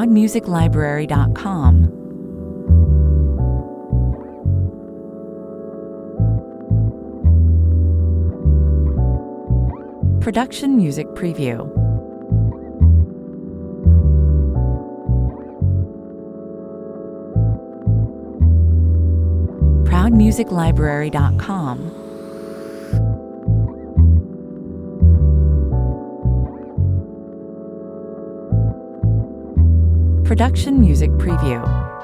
ProudMusicLibrary.com. Production Music Preview. ProudMusicLibrary.com. Production Music Preview.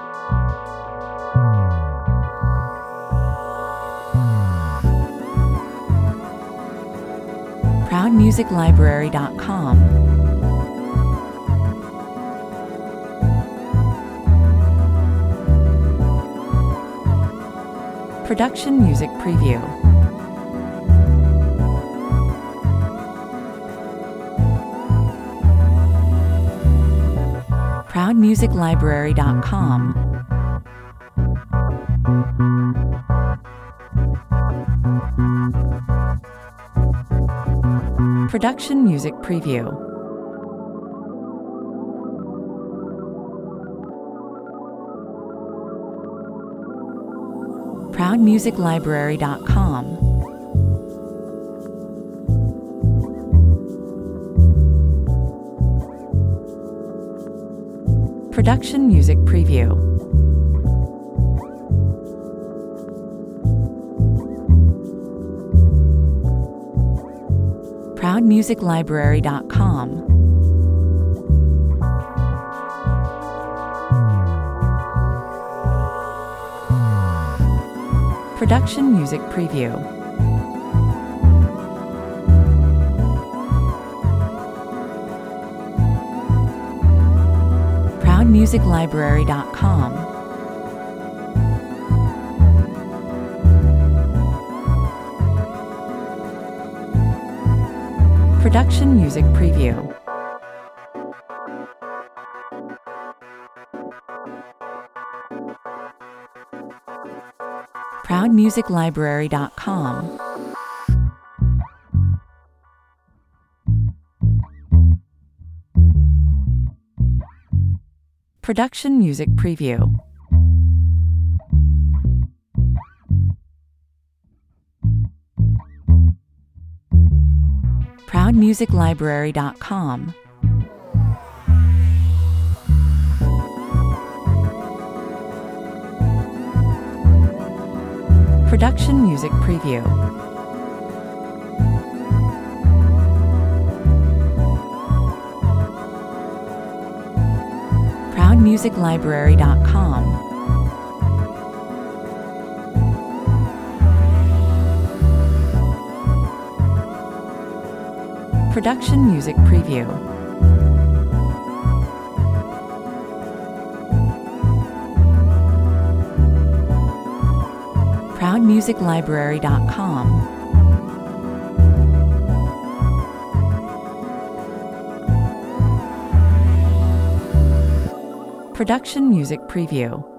ProudMusicLibrary.com. Production Music Preview. ProudMusicLibrary.com. Production Music Preview. ProudMusicLibrary.com. Production Music Preview. ProudMusicLibrary.com. Production Music Preview. ProudMusicLibrary.com. Production Music Preview. ProudMusicLibrary.com. Production Music Preview. ProudMusicLibrary.com. Production Music Preview. ProudMusicLibrary.com. Production Music Preview. ProudMusicLibrary.com. Production Music Preview.